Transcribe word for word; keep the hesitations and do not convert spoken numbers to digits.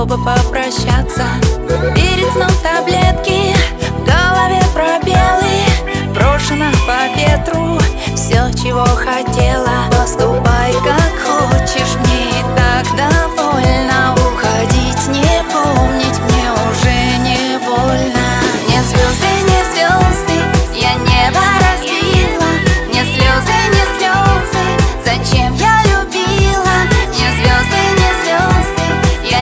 чтобы попрощаться. Перед сном таблетки, в голове пробелы, брошено по ветру все, чего хотела.